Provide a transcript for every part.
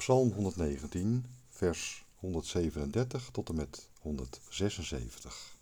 Psalm 119, vers 137 tot en met 176.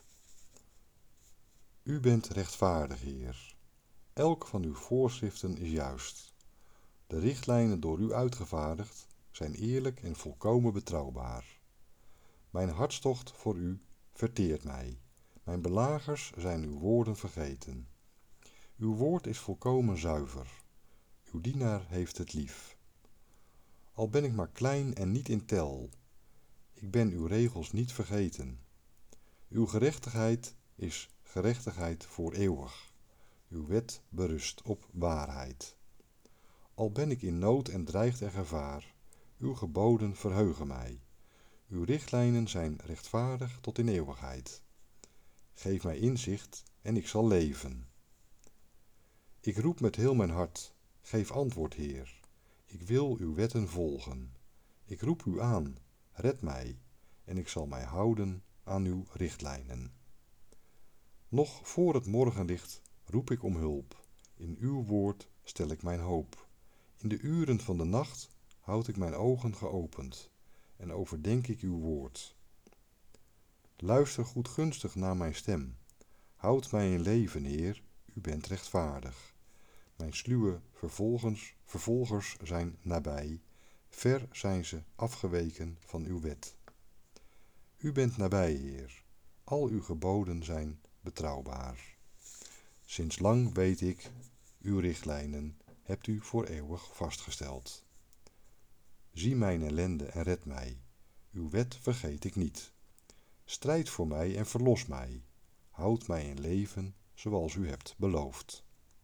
U bent rechtvaardig, Heer. Elk van uw voorschriften is juist. De richtlijnen door u uitgevaardigd zijn eerlijk en volkomen betrouwbaar. Mijn hartstocht voor u verteert mij. Mijn belagers zijn uw woorden vergeten. Uw woord is volkomen zuiver. Uw dienaar heeft het lief. Al ben ik maar klein en niet in tel, ik ben uw regels niet vergeten. Uw gerechtigheid is gerechtigheid voor eeuwig. Uw wet berust op waarheid. Al ben ik in nood en dreigt er gevaar, uw geboden verheugen mij. Uw richtlijnen zijn rechtvaardig tot in eeuwigheid. Geef mij inzicht en ik zal leven. Ik roep met heel mijn hart, geef antwoord, Heer. Ik wil uw wetten volgen. Ik roep u aan, red mij, en ik zal mij houden aan uw richtlijnen. Nog voor het morgenlicht roep ik om hulp. In uw woord stel ik mijn hoop. In de uren van de nacht houd ik mijn ogen geopend en overdenk ik uw woord. Luister goedgunstig naar mijn stem. Houd mij in leven, Heer, u bent rechtvaardig. Mijn sluwe vervolgers zijn nabij, ver zijn ze afgeweken van uw wet. U bent nabij, Heer, al uw geboden zijn betrouwbaar. Sinds lang weet ik, uw richtlijnen hebt u voor eeuwig vastgesteld. Zie mijn ellende en red mij, uw wet vergeet ik niet. Strijd voor mij en verlos mij, houd mij in leven zoals u hebt beloofd.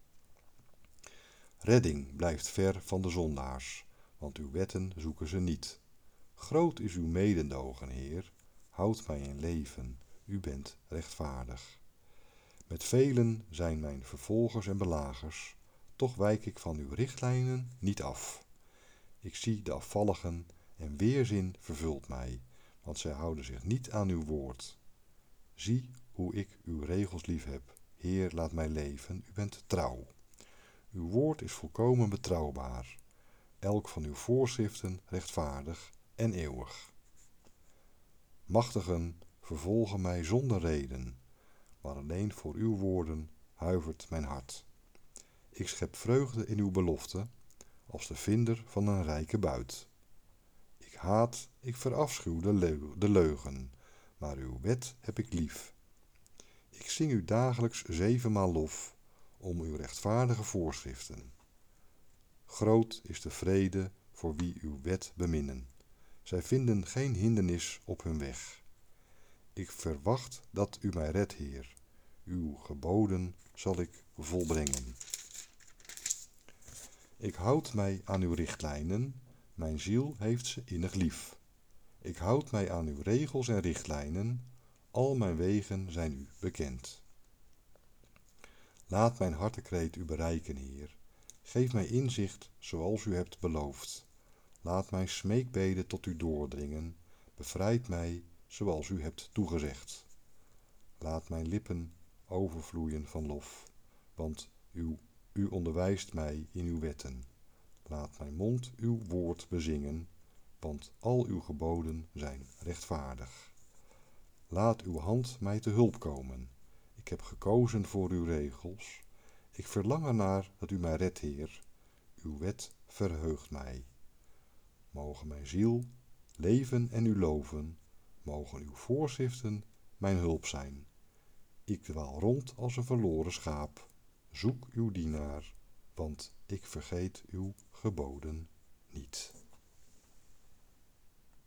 Redding blijft ver van de zondaars, want uw wetten zoeken ze niet. Groot is uw mededogen, Heer, houd mij in leven, u bent rechtvaardig. Met velen zijn mijn vervolgers en belagers, toch wijk ik van uw richtlijnen niet af. Ik zie de afvalligen en weerzin vervult mij, want zij houden zich niet aan uw woord. Zie hoe ik uw regels lief heb, Heer, laat mij leven, u bent trouw. Uw woord is volkomen betrouwbaar, elk van uw voorschriften rechtvaardig en eeuwig. Machtigen vervolgen mij zonder reden, maar alleen voor uw woorden huivert mijn hart. Ik schep vreugde in uw belofte, als de vinder van een rijke buit. Ik verafschuw de leugen, maar uw wet heb ik lief. Ik zing u dagelijks 7-maal lof, om uw rechtvaardige voorschriften. Groot is de vrede voor wie uw wet beminnen. Zij vinden geen hindernis op hun weg. Ik verwacht dat u mij redt, Heer. Uw geboden zal ik volbrengen. Ik houd mij aan uw richtlijnen, mijn ziel heeft ze innig lief. Ik houd mij aan uw regels en richtlijnen, al mijn wegen zijn u bekend. Laat mijn hartekreet u bereiken, Heer. Geef mij inzicht zoals u hebt beloofd. Laat mijn smeekbeden tot u doordringen. Bevrijd mij zoals u hebt toegezegd. Laat mijn lippen overvloeien van lof, want u onderwijst mij in uw wetten. Laat mijn mond uw woord bezingen, want al uw geboden zijn rechtvaardig. Laat uw hand mij te hulp komen. Ik heb gekozen voor uw regels. Ik verlang ernaar dat u mij redt, Heer. Uw wet verheugt mij. Mogen mijn ziel leven en u loven. Mogen uw voorschriften mijn hulp zijn. Ik dwaal rond als een verloren schaap. Zoek uw dienaar, want ik vergeet uw geboden niet.